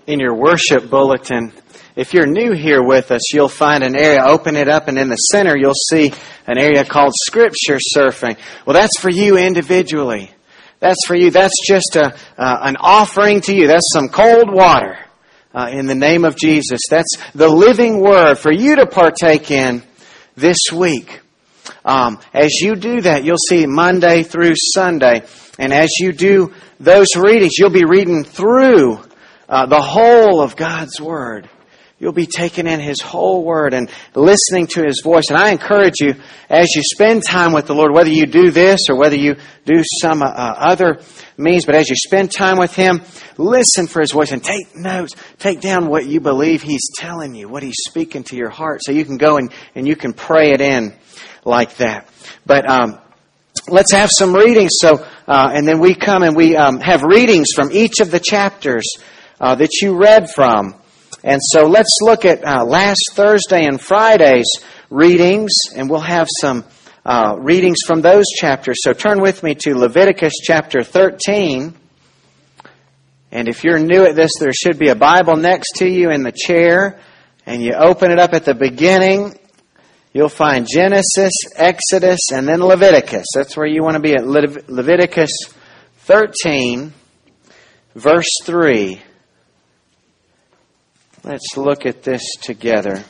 in your worship bulletin. If you're new here with us, you'll find an area, open it up, and in the center you'll see an area called Scripture Surfing. Well, that's for you individually. That's for you. That's just an offering to you. That's some cold water in the name of Jesus. That's the living Word for you to partake in this week. As you do that, you'll see Monday through Sunday. And as you do those readings, you'll be reading through the whole of God's Word. You'll be taking in His whole Word and listening to His voice. And I encourage you, as you spend time with the Lord, whether you do this or whether you do some other means, but as you spend time with Him, listen for His voice and take notes. Take down what you believe He's telling you, what He's speaking to your heart, so you can go and you can pray it in like that. But let's have some readings. And then we come and we have readings from each of the chapters that you read from. And so let's look at last Thursday and Friday's readings, and we'll have some readings from those chapters. So turn with me to Leviticus chapter 13. And if you're new at this, there should be a Bible next to you in the chair. And you open it up at the beginning. You'll find Genesis, Exodus, and then Leviticus. That's where you want to be at Leviticus 13, verse 3. Let's look at this together.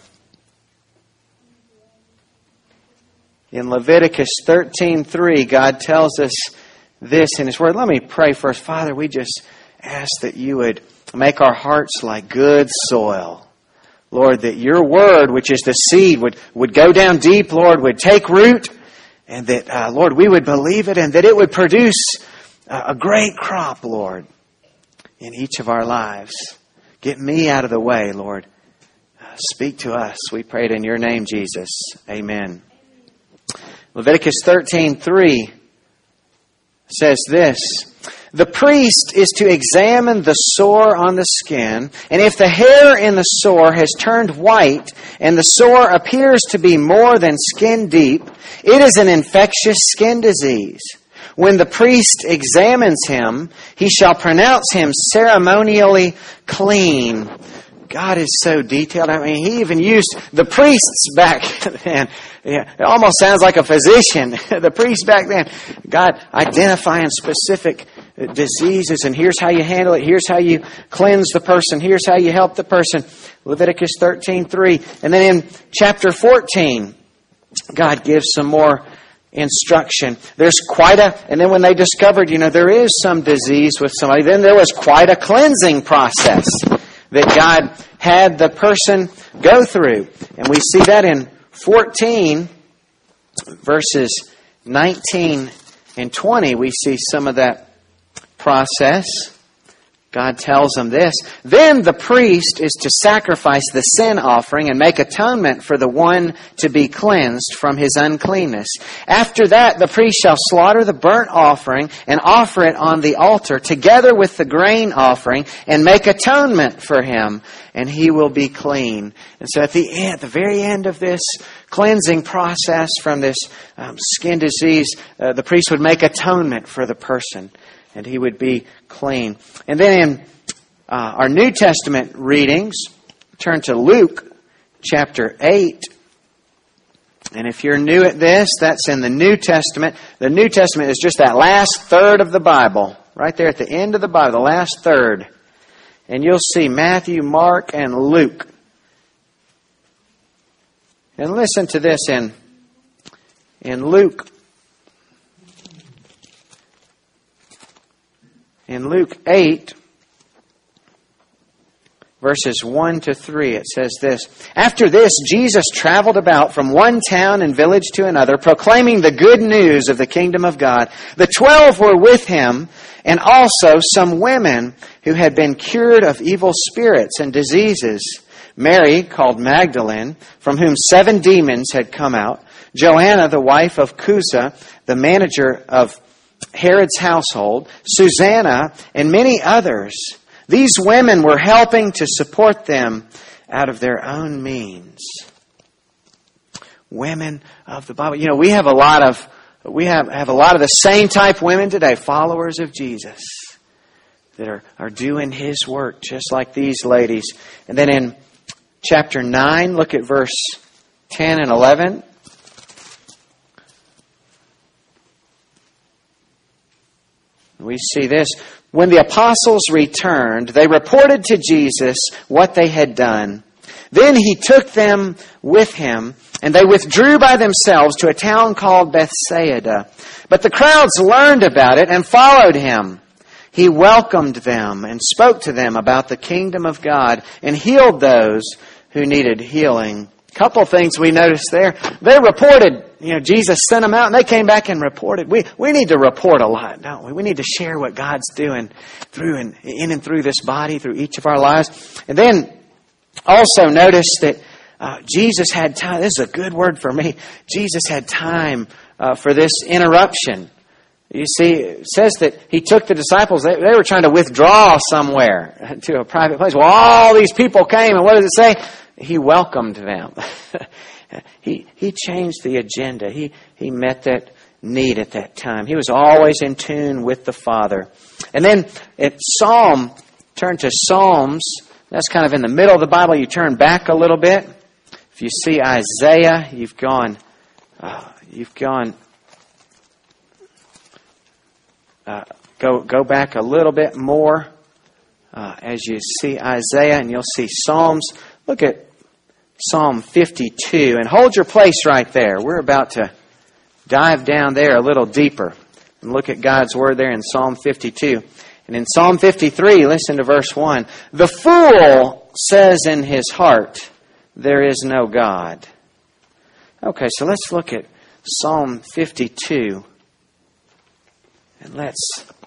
In Leviticus 13:3, God tells us this in His Word. Let me pray first. Father, we just ask that you would make our hearts like good soil. Lord, that your Word, which is the seed, would go down deep, Lord, would take root, and that, Lord, we would believe it, and that it would produce a great crop, Lord, in each of our lives. Get me out of the way, Lord. Speak to us. We pray it in your name, Jesus. Amen. Leviticus 13:3 says this: the priest is to examine the sore on the skin, and if the hair in the sore has turned white, and the sore appears to be more than skin deep, it is an infectious skin disease. When the priest examines him, he shall pronounce him ceremonially clean. God is so detailed. I mean, He even used the priests back then. Yeah, it almost sounds like a physician. The priests back then, God identifying specific diseases, and here's how you handle it. Here's how you cleanse the person. Here's how you help the person. Leviticus 13:3. And then in chapter 14, God gives some more instruction. There's and then when they discovered, there is some disease with somebody, then there was quite a cleansing process that God had the person go through. And we see that in 14, verses 19 and 20, we see some of that process. God tells them this: then the priest is to sacrifice the sin offering and make atonement for the one to be cleansed from his uncleanness. After that, the priest shall slaughter the burnt offering and offer it on the altar together with the grain offering and make atonement for him, and he will be clean. And so at the very end of this cleansing process from this skin disease, the priest would make atonement for the person, and he would be clean. And then in our New Testament readings, turn to Luke chapter 8. And if you're new at this, that's in the New Testament. The New Testament is just that last third of the Bible. Right there at the end of the Bible, the last third. And you'll see Matthew, Mark, and Luke. And listen to this in Luke. In Luke 8, verses 1 to 3, it says this: after this, Jesus traveled about from one town and village to another, proclaiming the good news of the kingdom of God. The 12 were with him, and also some women who had been cured of evil spirits and diseases. Mary, called Magdalene, from whom 7 demons had come out. Joanna, the wife of Chuza, the manager of Herod's household, Susanna, and many others. These women were helping to support them out of their own means. Women of the Bible. We have a lot of the same type women today, followers of Jesus, that are doing His work, just like these ladies. And then in chapter 9, look at verse 10 and 11. We see this. When the apostles returned, they reported to Jesus what they had done. Then He took them with Him, and they withdrew by themselves to a town called Bethsaida. But the crowds learned about it and followed Him. He welcomed them and spoke to them about the kingdom of God and healed those who needed healing. A couple things we noticed there. They reported, Jesus sent them out and they came back and reported. We need to report a lot, don't we? We need to share what God's doing in and through this body, through each of our lives. And then also notice that Jesus had time. This is a good word for me. Jesus had time for this interruption. You see, it says that He took the disciples. They were trying to withdraw somewhere to a private place. Well, all these people came, and what does it say? He welcomed them. He changed the agenda. He met that need at that time. He was always in tune with the Father. And then at turn to Psalms. That's kind of in the middle of the Bible. You turn back a little bit. If you see Isaiah, you've gone. Go back a little bit more as you see Isaiah, and you'll see Psalms. Look at Psalm 52, and hold your place right there. We're about to dive down there a little deeper and look at God's Word there in Psalm 52. And in Psalm 53, listen to verse 1. The fool says in his heart, there is no God. Okay, so let's look at Psalm 52. And let's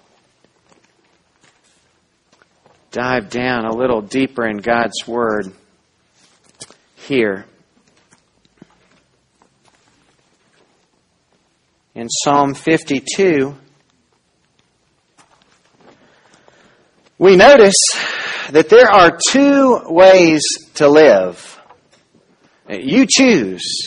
dive down a little deeper in God's Word here. In Psalm 52, we notice that there are two ways to live. You choose.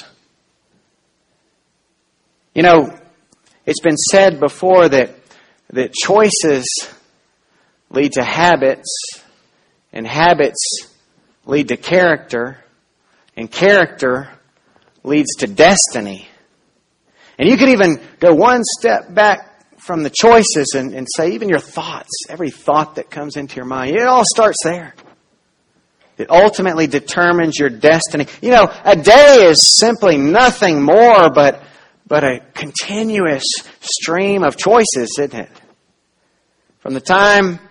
It's been said before that choices lead to habits, and habits lead to character, and character leads to destiny. And you could even go one step back from the choices and say even your thoughts, every thought that comes into your mind, it all starts there. It ultimately determines your destiny. A day is simply nothing more but a continuous stream of choices, isn't it? From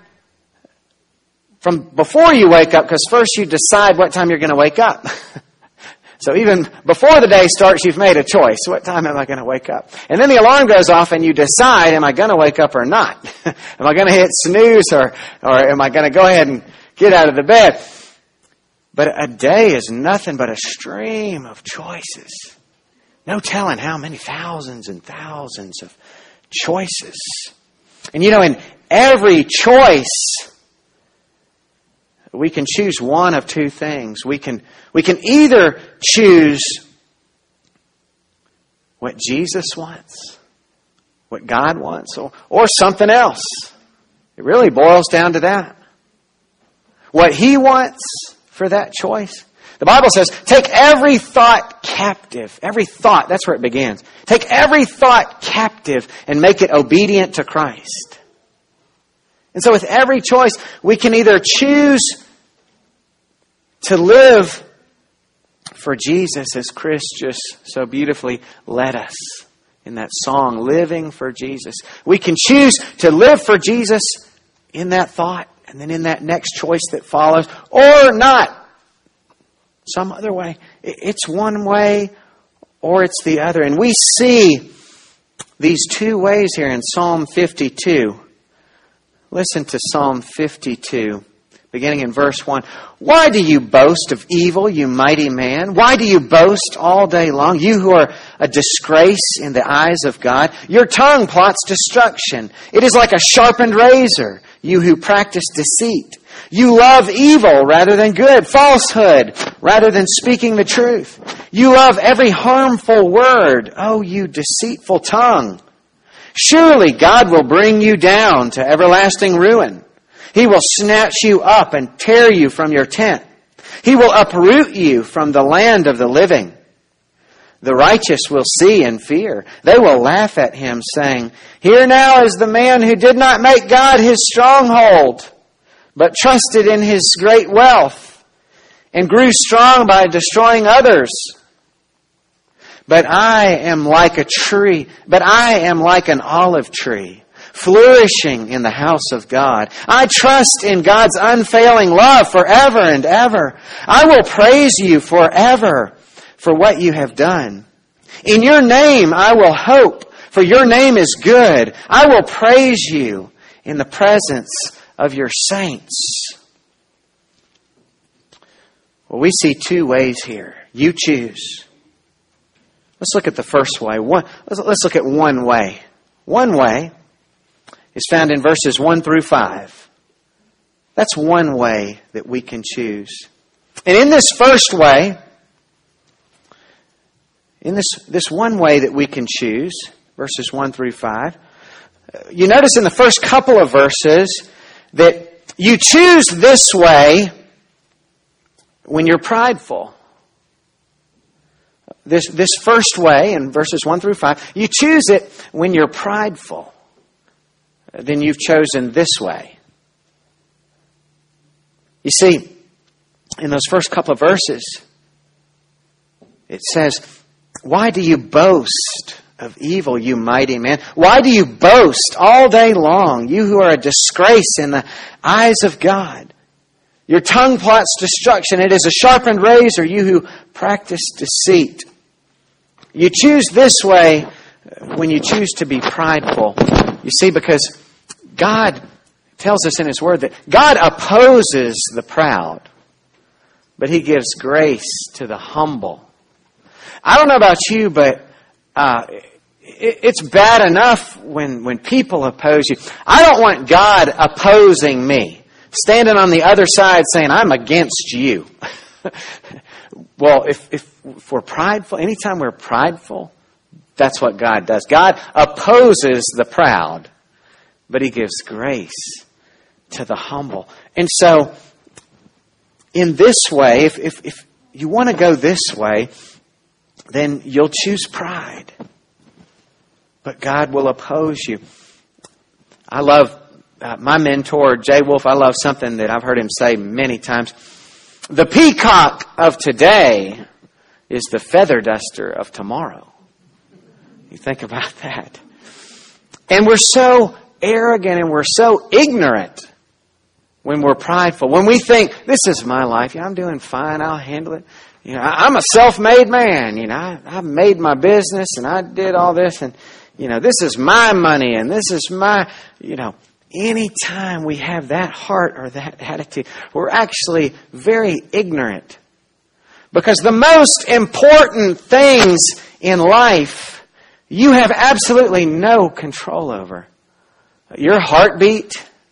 before you wake up, because first you decide what time you're going to wake up. So even before the day starts, you've made a choice. What time am I going to wake up? And then the alarm goes off and you decide, am I going to wake up or not? Am I going to hit snooze or am I going to go ahead and get out of the bed? But a day is nothing but a stream of choices. No telling how many thousands and thousands of choices. And in every choice, we can choose one of two things. We can either choose what Jesus wants, what God wants, or something else. It really boils down to that. What He wants for that choice. The Bible says, take every thought captive. Every thought, that's where it begins. Take every thought captive and make it obedient to Christ. And so with every choice, we can either choose to live for Jesus as Chris just so beautifully led us in that song, Living for Jesus. We can choose to live for Jesus in that thought and then in that next choice that follows, or not. Some other way. It's one way or it's the other. And we see these two ways here in Psalm 52. Listen to Psalm 52, beginning in verse 1. Why do you boast of evil, you mighty man? Why do you boast all day long, you who are a disgrace in the eyes of God? Your tongue plots destruction. It is like a sharpened razor, you who practice deceit. You love evil rather than good, falsehood rather than speaking the truth. You love every harmful word. Oh, you deceitful tongue. Surely God will bring you down to everlasting ruin. He will snatch you up and tear you from your tent. He will uproot you from the land of the living. The righteous will see and fear. They will laugh at him, saying, "Here now is the man who did not make God his stronghold, but trusted in his great wealth, and grew strong by destroying others. But I am like an olive tree, flourishing in the house of God. I trust in God's unfailing love forever and ever. I will praise you forever for what you have done. In your name I will hope, for your name is good. I will praise you in the presence of your saints." Well, we see two ways here. You choose. Let's look at the first way. Let's look at one way. One way is found in verses 1 through 5. That's one way that we can choose. And in this first way, in this one way that we can choose, verses 1 through 5, you notice in the first couple of verses that you choose this way when you're prideful. This first way, in verses 1 through 5, you choose it when you're prideful. Then you've chosen this way. You see, in those first couple of verses, it says, "Why do you boast of evil, you mighty man? Why do you boast all day long, you who are a disgrace in the eyes of God? Your tongue plots destruction. It is a sharpened razor, you who practice deceit." You choose this way when you choose to be prideful. You see, because God tells us in His Word that God opposes the proud, but He gives grace to the humble. I don't know about you, but it's bad enough when people oppose you. I don't want God opposing me, standing on the other side saying, "I'm against you." Well, if we're prideful, anytime we're prideful, that's what God does. God opposes the proud, but He gives grace to the humble. And so, in this way, if you want to go this way, then you'll choose pride. But God will oppose you. I love my mentor, Jay Wolf. I love something that I've heard him say many times. The peacock of today is the feather duster of tomorrow. You think about that. And we're so arrogant and we're so ignorant when we're prideful. When we think, "This is my life. Yeah, I'm doing fine. I'll handle it. You know, I'm a self-made man. You know, I made my business and I did all this, and you know, this is my money and this is my, you know." Anytime we have that heart or that attitude, we're actually very ignorant. Because the most important things in life, you have absolutely no control over. Your heartbeat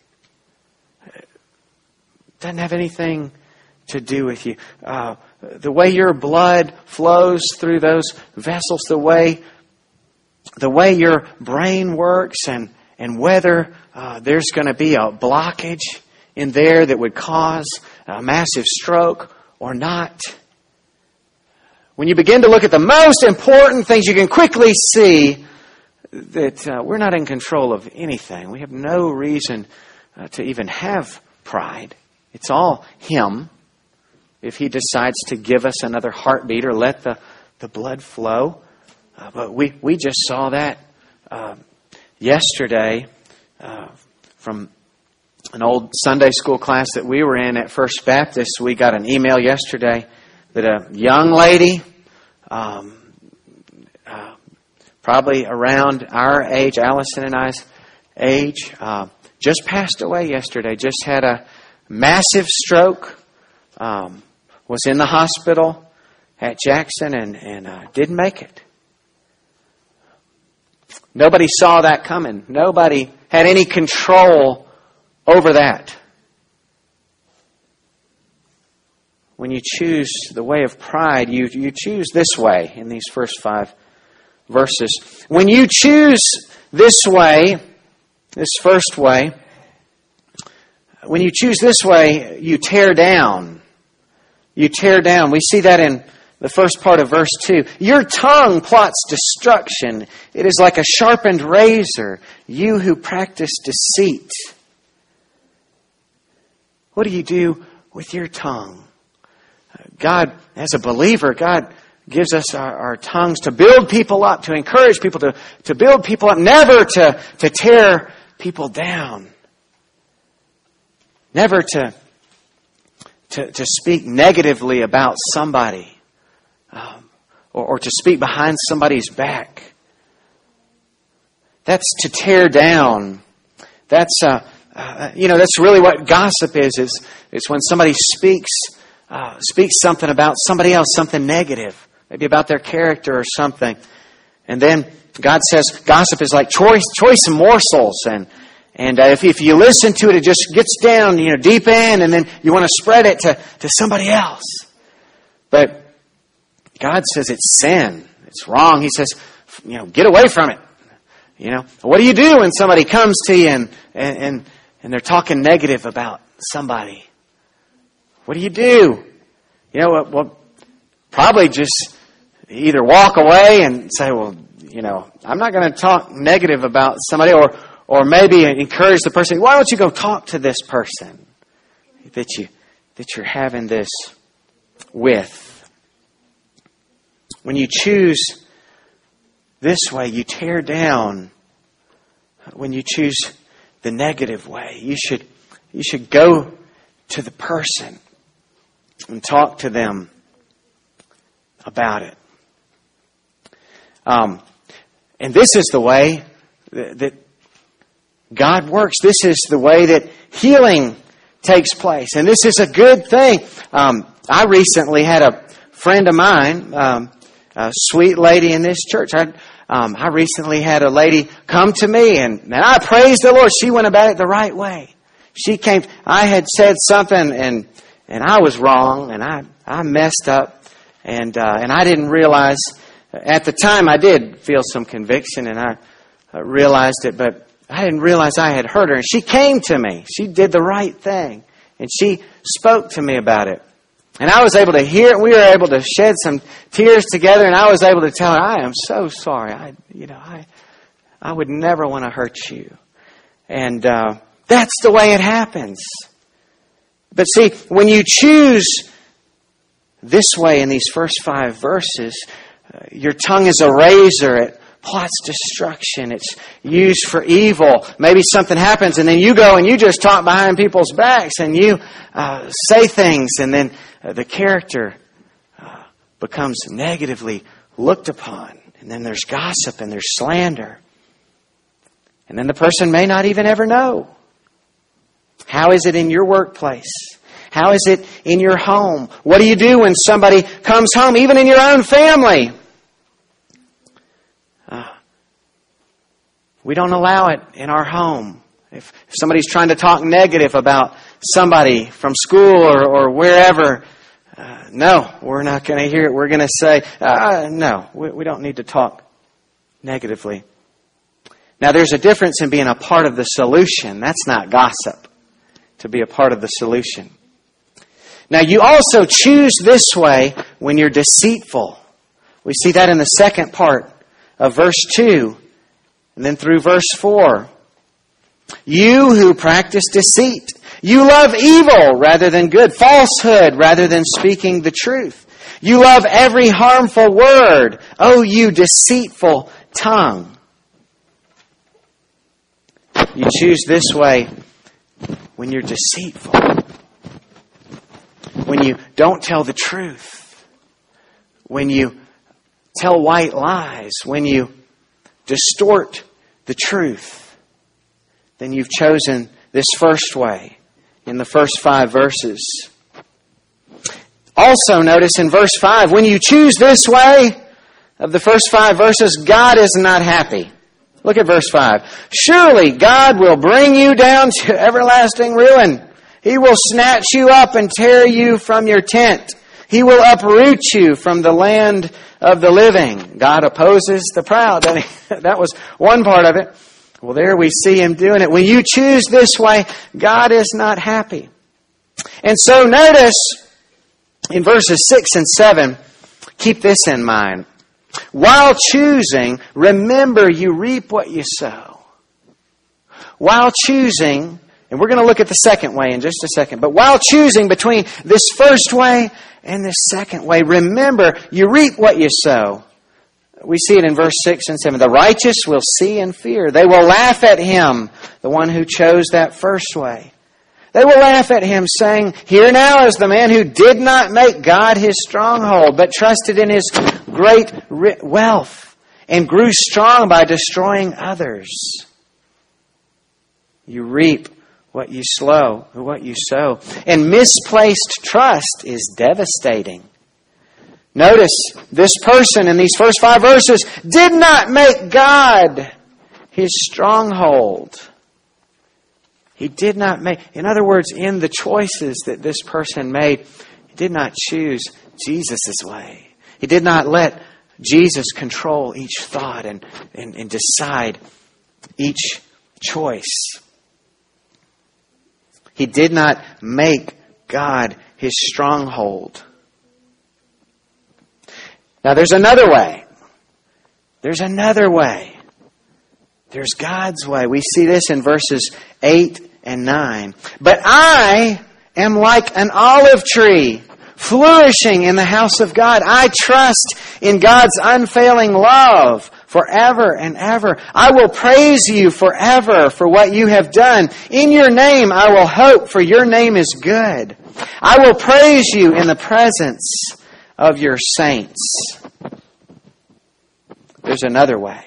doesn't have anything to do with you. The way your blood flows through those vessels, the way your brain works, and whether there's going to be a blockage in there that would cause a massive stroke or not. When you begin to look at the most important things, you can quickly see that we're not in control of anything. We have no reason to even have pride. It's all Him. If He decides to give us another heartbeat or let the blood flow. But we just saw that yesterday from an old Sunday school class that we were in at First Baptist. We got an email yesterday that a young lady, probably around our age, Allison and I's age, just passed away yesterday. Just had a massive stroke, was in the hospital at Jackson and didn't make it. Nobody saw that coming. Nobody had any control over that. When you choose the way of pride, you choose this way in these first 5 verses. When you choose this way, this first way, When you choose this way, you tear down. You tear down. We see that in the first part of verse 2. Your tongue plots destruction. It is like a sharpened razor. You who practice deceit. What do you do with your tongue? God, as a believer, God gives us our tongues to build people up, to encourage people, to build people up, never to tear people down. Never to speak negatively about somebody, or to speak behind somebody's back. That's to tear down. That's really what gossip is when somebody speaks something about somebody else, something negative, maybe about their character or something, and then God says gossip is like choice morsels, and if you listen to it, it just gets down, deep in, and then you want to spread it to somebody else. But God says it's sin. It's wrong. He says, get away from it. What do you do when somebody comes to you and they're talking negative about somebody? What do you do? Well, probably just either walk away and say, well, I'm not going to talk negative about somebody, or maybe encourage the person, why don't you go talk to this person that you're having this with? When you choose this way, you tear down. When you choose the negative way, you should go to the person and talk to them about it. And this is the way that God works. This is the way that healing takes place. And this is a good thing. I recently had a friend of mine, a sweet lady in this church. I recently had a lady come to me, and I praise the Lord. She went about it the right way. She came. I had said something, and I was wrong, and I messed up, and I didn't realize. At the time, I did feel some conviction, and I realized it, but I didn't realize I had hurt her. And she came to me. She did the right thing, and she spoke to me about it. And I was able to hear it. We were able to shed some tears together, and I was able to tell her, I am so sorry. I would never want to hurt you. And that's the way it happens. But see, when you choose this way in these first 5 verses, your tongue is a razor. It plots destruction. It's used for evil. Maybe something happens, and then you go and you just talk behind people's backs, and you say things, and then the character becomes negatively looked upon. And then there's gossip and there's slander. And then the person may not even ever know. How is it in your workplace? How is it in your home? What do you do when somebody comes home, even in your own family? We don't allow it in our home. If somebody's trying to talk negative about somebody from school or wherever, no, we're not going to hear it. We're going to say, no, we don't need to talk negatively. Now, there's a difference in being a part of the solution. That's not gossip, to be a part of the solution. Now, you also choose this way when you're deceitful. We see that in the second part of verse 2 and then through verse 4. You who practice deceit, you love evil rather than good, falsehood rather than speaking the truth. You love every harmful word. Oh, you deceitful tongue. You choose this way when you're deceitful. When you don't tell the truth. When you tell white lies. When you distort the truth. Then you've chosen this first way in the first 5 verses. Also notice in verse 5, when you choose this way of the first 5 verses, God is not happy. Look at verse 5. Surely God will bring you down to everlasting ruin. He will snatch you up and tear you from your tent. He will uproot you from the land of the living. God opposes the proud. That was one part of it. Well, there we see him doing it. When you choose this way, God is not happy. And so notice in verses 6 and 7, keep this in mind. While choosing, remember you reap what you sow. While choosing, and we're going to look at the second way in just a second, but while choosing between this first way and this second way, remember you reap what you sow. We see it in verse 6 and 7. The righteous will see and fear. They will laugh at him, the one who chose that first way. They will laugh at him, saying, "Here now is the man who did not make God his stronghold, but trusted in his great wealth and grew strong by destroying others." You reap what you sow. And misplaced trust is devastating. Notice, this person in these first 5 verses did not make God his stronghold. He did not make, in other words, in the choices that this person made, he did not choose Jesus' way. He did not let Jesus control each thought and decide each choice. He did not make God his stronghold. Now there's another way. There's another way. There's God's way. We see this in verses 8 and 9. But I am like an olive tree, flourishing in the house of God. I trust in God's unfailing love forever and ever. I will praise you forever for what you have done. In your name I will hope, for your name is good. I will praise you in the presence of your saints. There's another way.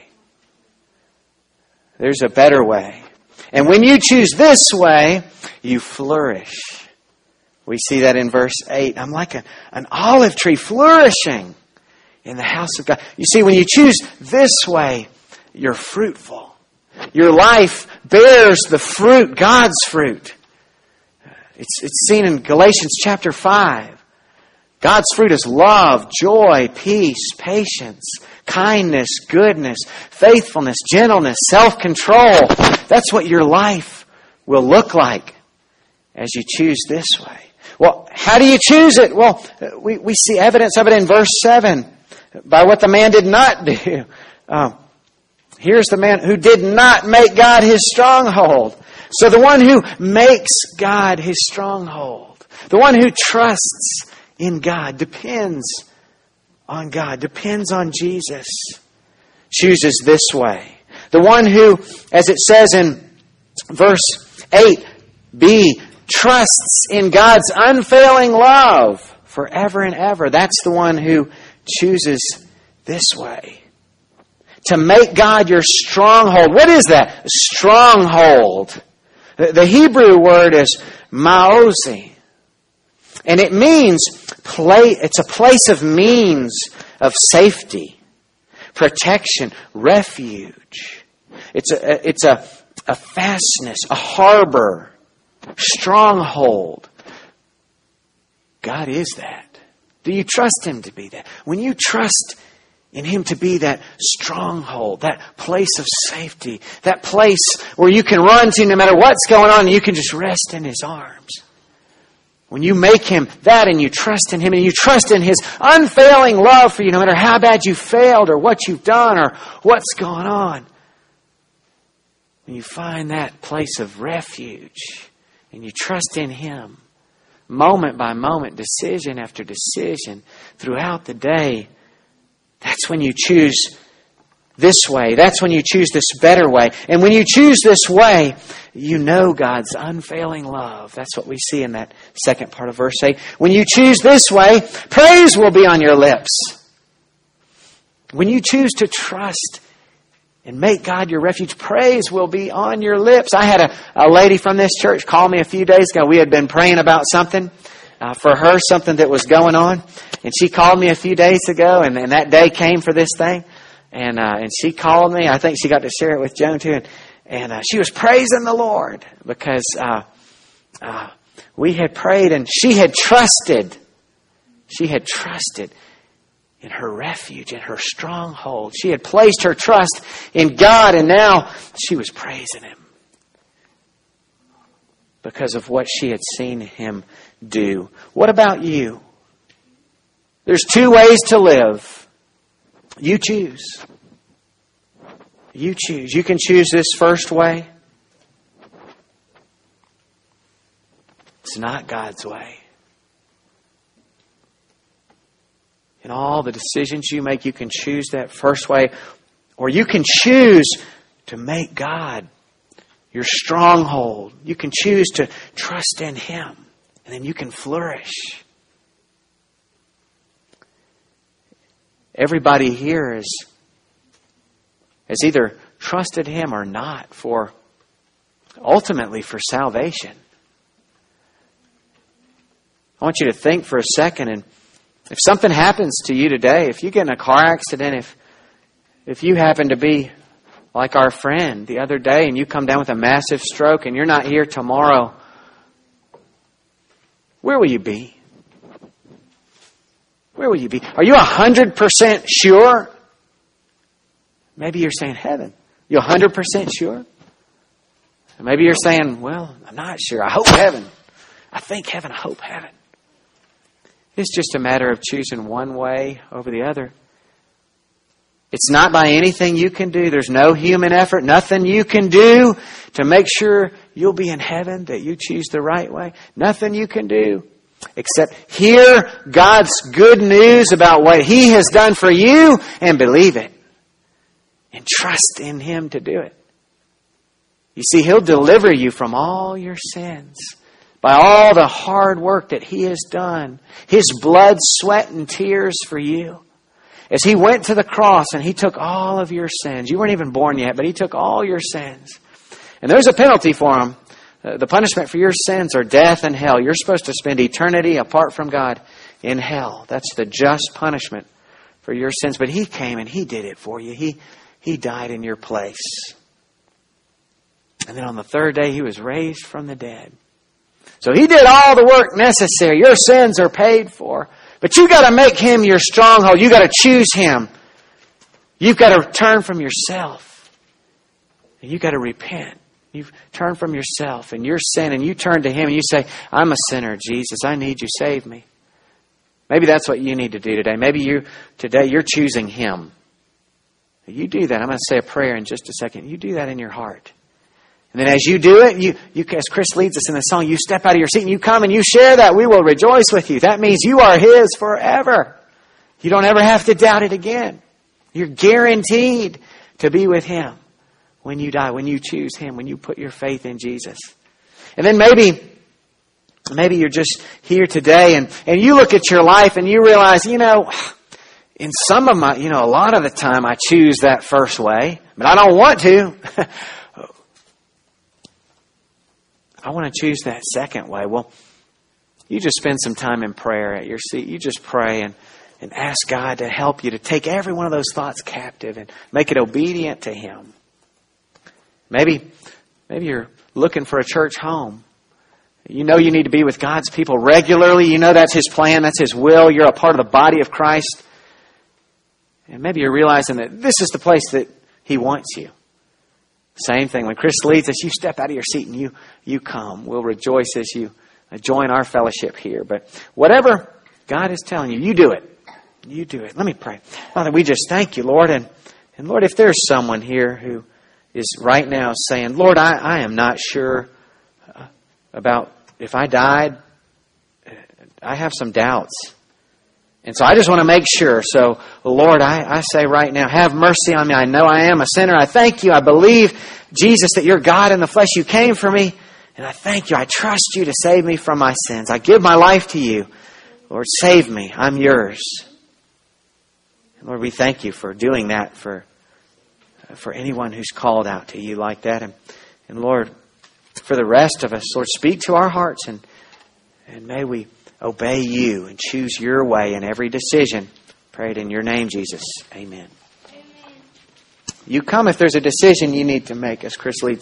There's a better way. And when you choose this way, you flourish. We see that in verse 8. I'm like an olive tree flourishing in the house of God. You see, when you choose this way, you're fruitful. Your life bears the fruit, God's fruit. It's seen in Galatians chapter 5. God's fruit is love, joy, peace, patience, kindness, goodness, faithfulness, gentleness, self-control. That's what your life will look like as you choose this way. Well, how do you choose it? Well, we see evidence of it in verse 7 by what the man did not do. Here's the man who did not make God his stronghold. So the one who makes God his stronghold, the one who trusts in God, depends on God, depends on Jesus, chooses this way. The one who, as it says in verse 8b, trusts in God's unfailing love forever and ever. That's the one who chooses this way. To make God your stronghold. What is that? Stronghold. The Hebrew word is maozi. And it means it's a place of means of safety, protection, refuge. It's a fastness, a harbor, stronghold. God is that. Do you trust Him to be that? When you trust in Him to be that stronghold, that place of safety, that place where you can run to no matter what's going on and you can just rest in His arms. When you make Him that and you trust in Him and you trust in His unfailing love for you, no matter how bad you failed or what you've done or what's going on, when you find that place of refuge and you trust in Him, moment by moment, decision after decision, throughout the day, that's when you choose this way. That's when you choose this better way. And when you choose this way, you know God's unfailing love. That's what we see in that second part of verse 8. When you choose this way, praise will be on your lips. When you choose to trust and make God your refuge, praise will be on your lips. I had a lady from this church call me a few days ago. We had been praying about something for her, something that was going on. And she called me a few days ago, and that day came for this thing. And she called me. I think she got to share it with Joan too. And she was praising the Lord because we had prayed and she had trusted. She had trusted in her refuge, in her stronghold. She had placed her trust in God, and now she was praising Him because of what she had seen Him do. What about you? There's two ways to live. You choose. You choose. You can choose this first way. It's not God's way. In all the decisions you make, you can choose that first way. Or you can choose to make God your stronghold. You can choose to trust in Him. And then you can flourish. Everybody here has either trusted Him or not ultimately for salvation. I want you to think for a second, and if something happens to you today, if you get in a car accident, if you happen to be like our friend the other day and you come down with a massive stroke and you're not here tomorrow, where will you be? Where will you be? Are you 100% sure? Maybe you're saying heaven. You 100% sure? Maybe you're saying, well, I'm not sure. I hope heaven. I think heaven. I hope heaven. It's just a matter of choosing one way over the other. It's not by anything you can do. There's no human effort, nothing you can do to make sure you'll be in heaven, that you choose the right way. Nothing you can do except hear God's good news about what He has done for you and believe it. And trust in Him to do it. You see, He'll deliver you from all your sins. By all the hard work that He has done. His blood, sweat, and tears for you. As He went to the cross and He took all of your sins. You weren't even born yet, but He took all your sins. And there's a penalty for Him. The punishment for your sins are death and hell. You're supposed to spend eternity apart from God in hell. That's the just punishment for your sins. But He came and He did it for you. He died in your place. And then on the third day He was raised from the dead. So He did all the work necessary. Your sins are paid for. But you got to make Him your stronghold. You got to choose Him. You've got to turn from yourself. And you got to repent. You turn from yourself and your sin and you turn to Him and you say, I'm a sinner, Jesus. I need you. Save me. Maybe that's what you need to do today. Maybe today you're choosing Him. You do that. I'm going to say a prayer in just a second. You do that in your heart. And then as you do it, you, as Chris leads us in the song, you step out of your seat and you come and you share that. We will rejoice with you. That means you are His forever. You don't ever have to doubt it again. You're guaranteed to be with Him when you die, when you choose Him, when you put your faith in Jesus. And then maybe you're just here today and you look at your life and you realize, in some of my, a lot of the time I choose that first way, but I don't want to. I want to choose that second way. Well, you just spend some time in prayer at your seat. You just pray and ask God to help you to take every one of those thoughts captive and make it obedient to Him. Maybe you're looking for a church home. You know you need to be with God's people regularly. You know that's His plan. That's His will. You're a part of the body of Christ. And maybe you're realizing that this is the place that He wants you. Same thing. When Chris leads us, you step out of your seat and you come. We'll rejoice as you join our fellowship here. But whatever God is telling you, you do it. You do it. Let me pray. Father, we just thank you, Lord. And Lord, if there's someone here who is right now saying, Lord, I am not sure about if I died. I have some doubts. And so I just want to make sure. So, Lord, I say right now, have mercy on me. I know I am a sinner. I thank you. I believe, Jesus, that you're God in the flesh. You came for me. And I thank you. I trust you to save me from my sins. I give my life to you. Lord, save me. I'm yours. And Lord, we thank you for doing that for anyone who's called out to you like that. And Lord, for the rest of us, Lord, speak to our hearts and may we obey you and choose your way in every decision. Pray it in your name, Jesus. Amen. You come if there's a decision you need to make as Chris leads.